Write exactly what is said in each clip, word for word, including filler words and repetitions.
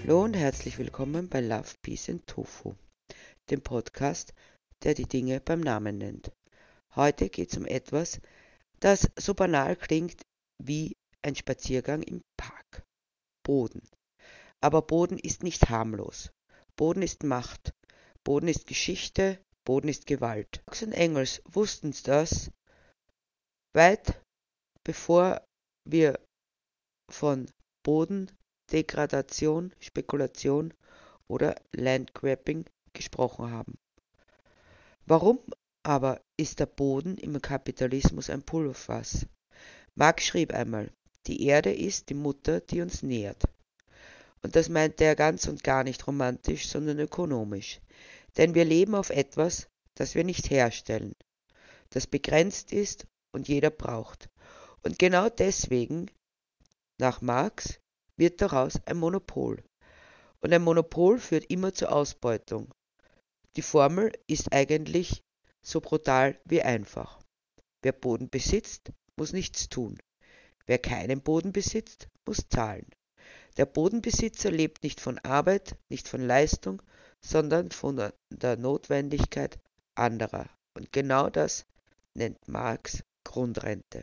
Hallo und herzlich willkommen bei Love, Peace and Tofu, dem Podcast, der die Dinge beim Namen nennt. Heute geht es um etwas, das so banal klingt wie ein Spaziergang im Park. Boden. Aber Boden ist nicht harmlos. Boden ist Macht. Boden ist Geschichte. Boden ist Gewalt. Marx und Engels wussten das weit bevor wir von Bodendegradation, Spekulation oder Landgrabbing gesprochen haben. Warum aber ist der Boden im Kapitalismus ein Pulverfass? Marx schrieb einmal, die Erde ist die Mutter, die uns nährt. Und das meinte er ganz und gar nicht romantisch, sondern ökonomisch. Denn wir leben auf etwas, das wir nicht herstellen, das begrenzt ist und jeder braucht. Und genau deswegen, nach Marx, wird daraus ein Monopol. Und ein Monopol führt immer zur Ausbeutung. Die Formel ist eigentlich so brutal wie einfach. Wer Boden besitzt, muss nichts tun. Wer keinen Boden besitzt, muss zahlen. Der Bodenbesitzer lebt nicht von Arbeit, nicht von Leistung, sondern von der Notwendigkeit anderer. Und genau das nennt Marx Grundrente.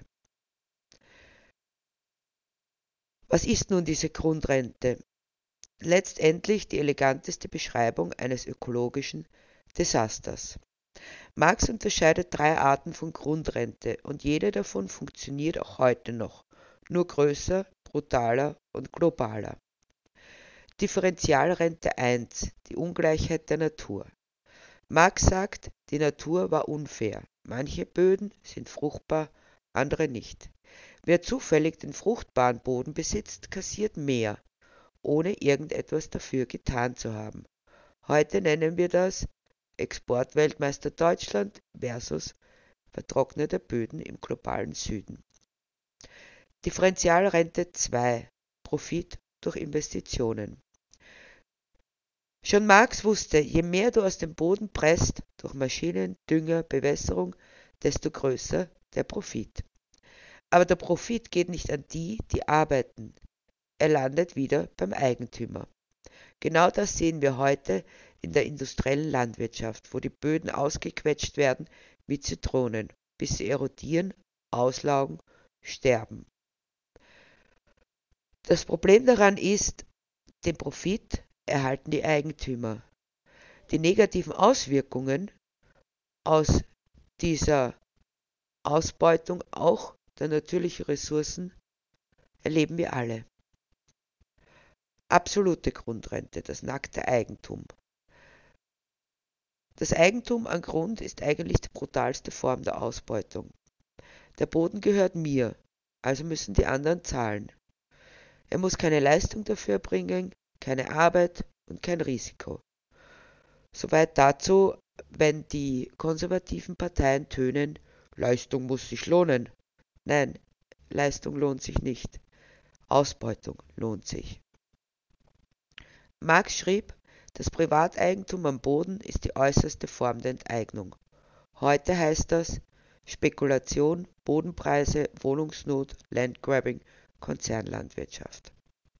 Was ist nun diese Grundrente? Letztendlich die eleganteste Beschreibung eines ökologischen Desasters. Marx unterscheidet drei Arten von Grundrente und jede davon funktioniert auch heute noch, nur größer, brutaler und globaler. Differentialrente eins, die Ungleichheit der Natur. Marx sagt, die Natur war unfair. Manche Böden sind fruchtbar, andere nicht. Wer zufällig den fruchtbaren Boden besitzt, kassiert mehr, ohne irgendetwas dafür getan zu haben. Heute nennen wir das Exportweltmeister Deutschland versus vertrocknete Böden im globalen Süden. Differentialrente zwei, Profit durch Investitionen. Schon Marx wusste, je mehr du aus dem Boden presst, durch Maschinen, Dünger, Bewässerung, desto größer der Profit. Aber der Profit geht nicht an die, die arbeiten. Er landet wieder beim Eigentümer. Genau das sehen wir heute in der industriellen Landwirtschaft, wo die Böden ausgequetscht werden wie Zitronen, bis sie erodieren, auslaugen, sterben. Das Problem daran ist, den Profit erhalten die Eigentümer. Die negativen Auswirkungen aus dieser Ausbeutung auch der natürlichen Ressourcen erleben wir alle. Absolute Grundrente, das nackte Eigentum. Das Eigentum an Grund ist eigentlich die brutalste Form der Ausbeutung. Der Boden gehört mir, also müssen die anderen zahlen. Er muss keine Leistung dafür bringen, keine Arbeit und kein Risiko. Soweit dazu, wenn die konservativen Parteien tönen, Leistung muss sich lohnen. Nein, Leistung lohnt sich nicht. Ausbeutung lohnt sich. Marx schrieb, das Privateigentum am Boden ist die äußerste Form der Enteignung. Heute heißt das Spekulation, Bodenpreise, Wohnungsnot, Landgrabbing, Konzernlandwirtschaft.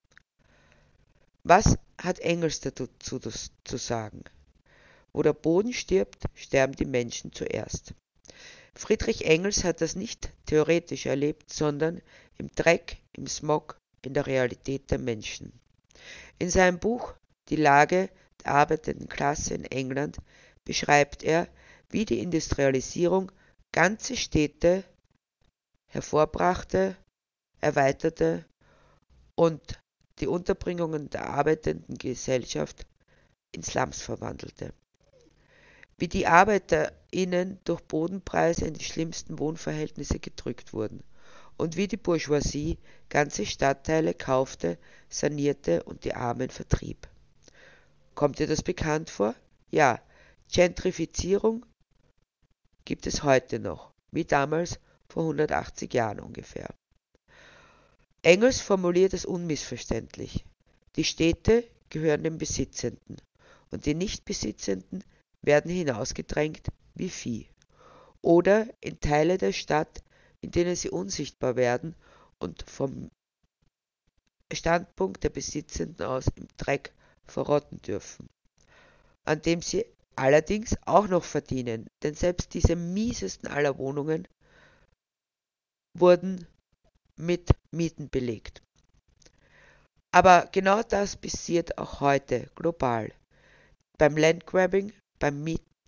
Was hat Engels dazu zu sagen? Wo der Boden stirbt, sterben die Menschen zuerst. Friedrich Engels hat das nicht theoretisch erlebt, sondern im Dreck, im Smog, in der Realität der Menschen. In seinem Buch Die Lage der arbeitenden Klasse in England beschreibt er, wie die Industrialisierung ganze Städte hervorbrachte, erweiterte und die Unterbringungen der arbeitenden Gesellschaft in Slums verwandelte. Wie die ArbeiterInnen durch Bodenpreise in die schlimmsten Wohnverhältnisse gedrückt wurden und wie die Bourgeoisie ganze Stadtteile kaufte, sanierte und die Armen vertrieb. Kommt dir das bekannt vor? Ja, Gentrifizierung gibt es heute noch, wie damals vor hundertachtzig Jahren ungefähr. Engels formuliert es unmissverständlich. Die Städte gehören den Besitzenden und die Nichtbesitzenden werden hinausgedrängt wie Vieh. Oder in Teile der Stadt, in denen sie unsichtbar werden und vom Standpunkt der Besitzenden aus im Dreck verrotten dürfen, an dem sie allerdings auch noch verdienen, denn selbst diese miesesten aller Wohnungen wurden mit Mieten belegt. Aber genau das passiert auch heute global. Beim Landgrabbing, beim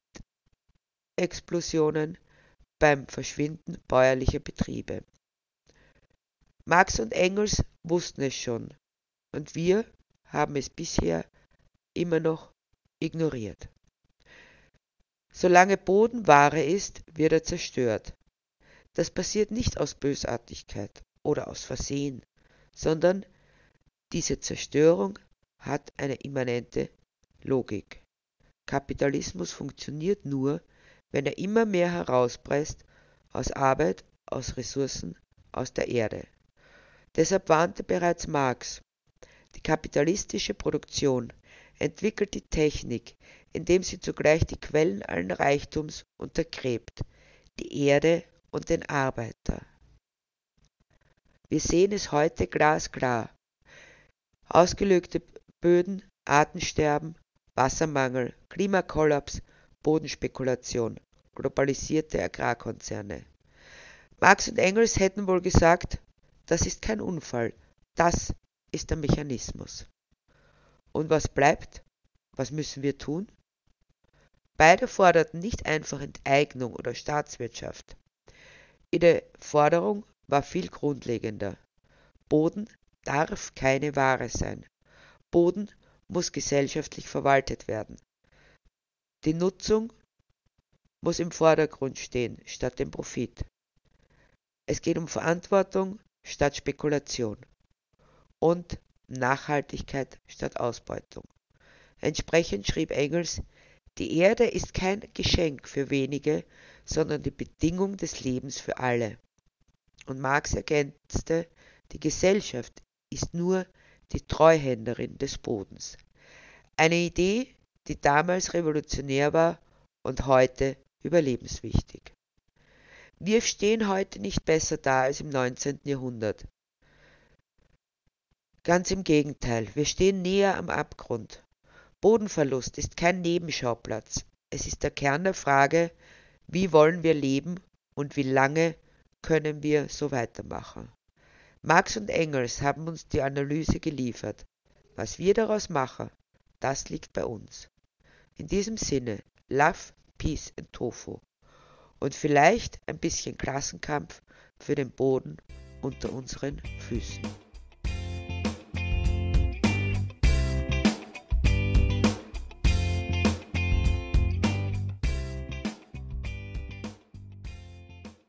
Mietexplosionen, beim Verschwinden bäuerlicher Betriebe. Marx und Engels wussten es schon und wir haben es bisher immer noch ignoriert. Solange Boden Ware ist, wird er zerstört. Das passiert nicht aus Bösartigkeit oder aus Versehen, sondern diese Zerstörung hat eine immanente Logik. Kapitalismus funktioniert nur, wenn er immer mehr herauspresst aus Arbeit, aus Ressourcen, aus der Erde. Deshalb warnte bereits Marx, die kapitalistische Produktion entwickelt die Technik, indem sie zugleich die Quellen allen Reichtums untergräbt, die Erde und den Arbeiter. Wir sehen es heute glasklar. Ausgelögte Böden, Artensterben, Wassermangel, Klimakollaps, Bodenspekulation, globalisierte Agrarkonzerne. Marx und Engels hätten wohl gesagt, das ist kein Unfall, das ist der Mechanismus. Und was bleibt? Was müssen wir tun? Beide forderten nicht einfach Enteignung oder Staatswirtschaft. Ihre Forderung war viel grundlegender. Boden darf keine Ware sein. Boden muss gesellschaftlich verwaltet werden. Die Nutzung muss im Vordergrund stehen, statt dem Profit. Es geht um Verantwortung statt Spekulation und Nachhaltigkeit statt Ausbeutung. Entsprechend schrieb Engels, die Erde ist kein Geschenk für wenige, sondern die Bedingung des Lebens für alle. Und Marx ergänzte, die Gesellschaft ist nur die Treuhänderin des Bodens. Eine Idee, die damals revolutionär war und heute überlebenswichtig. Wir stehen heute nicht besser da als im neunzehnten Jahrhundert. Ganz im Gegenteil, wir stehen näher am Abgrund. Bodenverlust ist kein Nebenschauplatz. Es ist der Kern der Frage, wie wollen wir leben und wie lange können wir so weitermachen. Marx und Engels haben uns die Analyse geliefert. Was wir daraus machen, das liegt bei uns. In diesem Sinne, Love, Peace and Tofu. Und vielleicht ein bisschen Klassenkampf für den Boden unter unseren Füßen.